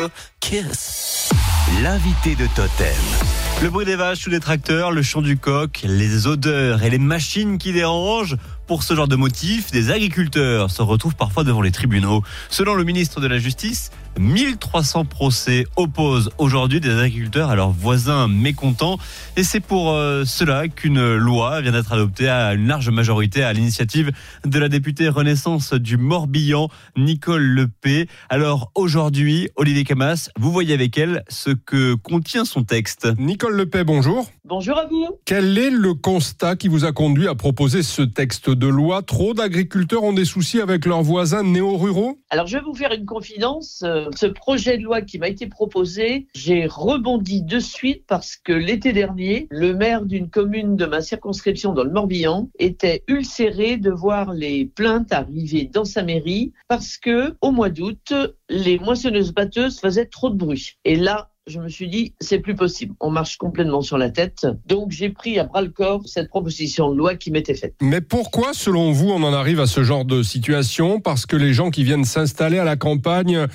a kiss. L'invité de Totem. Le bruit des vaches sous les tracteurs, le chant du coq, les odeurs et les machines qui dérangent. Pour ce genre de motif, des agriculteurs se retrouvent parfois devant les tribunaux. Selon le ministre de la Justice, 1300 procès opposent aujourd'hui des agriculteurs à leurs voisins mécontents. Et c'est pour cela qu'une loi vient d'être adoptée à une large majorité à l'initiative de la députée Renaissance du Morbihan, Nicole Lepay. Alors aujourd'hui, Olivier Camas, vous voyez avec elle ce que contient son texte. Nicole Lepay, bonjour. Bonjour à vous. Quel est le constat qui vous a conduit à proposer ce texte de loi ? Trop d'agriculteurs ont des soucis avec leurs voisins néo-ruraux ? Alors je vais vous faire une confidence. Ce projet de loi qui m'a été proposé, j'ai rebondi de suite parce que l'été dernier, le maire d'une commune de ma circonscription dans le Morbihan était ulcéré de voir les plaintes arriver dans sa mairie parce que au mois d'août, les moissonneuses-batteuses faisaient trop de bruit. Et là, je me suis dit, c'est plus possible. On marche complètement sur la tête. Donc, j'ai pris à bras-le-corps cette proposition de loi qui m'était faite. Mais pourquoi, selon vous, on en arrive à ce genre de situation ? Parce que les gens qui viennent s'installer à la campagne,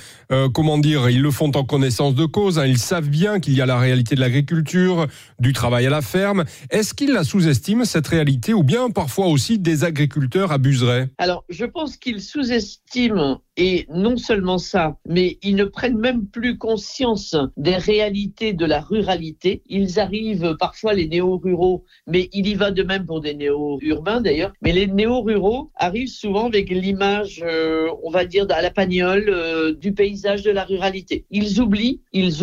ils le font en connaissance de cause. Ils savent bien qu'il y a la réalité de l'agriculture, du travail à la ferme. Est-ce qu'ils la sous-estiment, cette réalité, ou bien parfois aussi des agriculteurs abuseraient ? Alors, je pense qu'ils sous-estiment, et non seulement ça, mais ils ne prennent même plus conscience des réalités de la ruralité. Ils arrivent parfois, les néo-ruraux, mais il y va de même pour des néo-urbains d'ailleurs, mais les néo-ruraux arrivent souvent avec l'image, on va dire, à la Pagnole, du paysage de la ruralité. Ils oublient,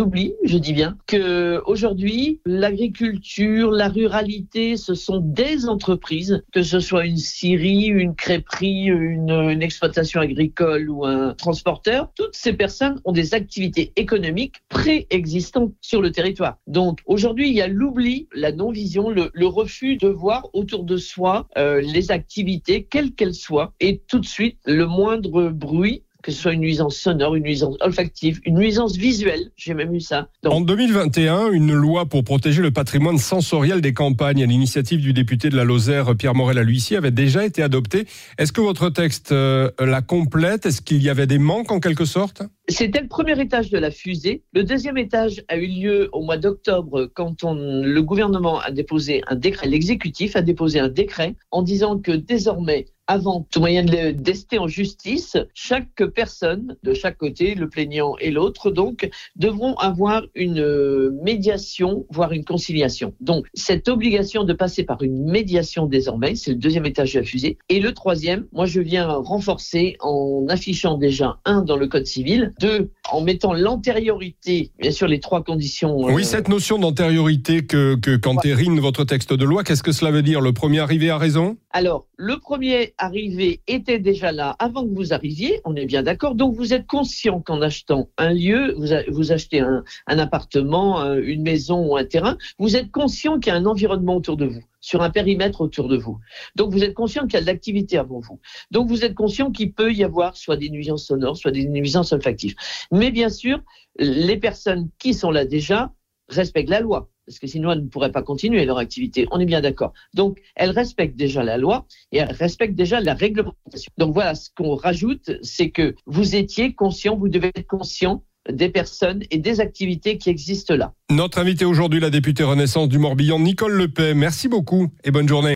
je dis bien, que aujourd'hui, l'agriculture, la ruralité, ce sont des entreprises, que ce soit une scierie, une crêperie, une exploitation agricole ou un transporteur. Toutes ces personnes ont des activités économiques préexistantes sur le territoire. Donc aujourd'hui, il y a l'oubli, la non-vision, le refus de voir autour de soi les activités, quelles qu'elles soient, et tout de suite, le moindre bruit, que ce soit une nuisance sonore, une nuisance olfactive, une nuisance visuelle, j'ai même eu ça. Donc, en 2021, une loi pour protéger le patrimoine sensoriel des campagnes à l'initiative du député de la Lozère, Pierre Morel-a-L'Huissier, avait déjà été adoptée. Est-ce que votre texte la complète ? Est-ce qu'il y avait des manques en quelque sorte ? C'était le premier étage de la fusée. Le deuxième étage a eu lieu au mois d'octobre quand le gouvernement a déposé un décret, l'exécutif a déposé un décret en disant que désormais, avant tout moyen de d'ester en justice, chaque personne, de chaque côté, le plaignant et l'autre, donc, devront avoir une médiation, voire une conciliation. Donc, cette obligation de passer par une médiation désormais, c'est le deuxième étage de la fusée. Et le troisième, moi, je viens renforcer en affichant déjà, 1, dans le code civil, 2, en mettant l'antériorité, bien sûr, les 3 conditions. Oui, cette notion d'antériorité qu'entérine votre texte de loi, qu'est-ce que cela veut dire ? Le premier arrivé a raison ? Alors, le premier arrivé était déjà là avant que vous arriviez, on est bien d'accord. Donc, vous êtes conscient qu'en achetant un lieu, vous achetez un appartement, une maison ou un terrain, vous êtes conscient qu'il y a un environnement autour de vous, sur un périmètre autour de vous. Donc, vous êtes conscient qu'il y a de l'activité avant vous. Donc, vous êtes conscient qu'il peut y avoir soit des nuisances sonores, soit des nuisances olfactives. Mais bien sûr, les personnes qui sont là déjà respectent la loi, parce que sinon elles ne pourraient pas continuer leur activité. On est bien d'accord. Donc, elles respectent déjà la loi et elles respectent déjà la réglementation. Donc voilà, ce qu'on rajoute, c'est que vous étiez conscient, vous devez être conscient des personnes et des activités qui existent là. Notre invitée aujourd'hui, la députée Renaissance du Morbihan, Nicole Lepay. Merci beaucoup et bonne journée.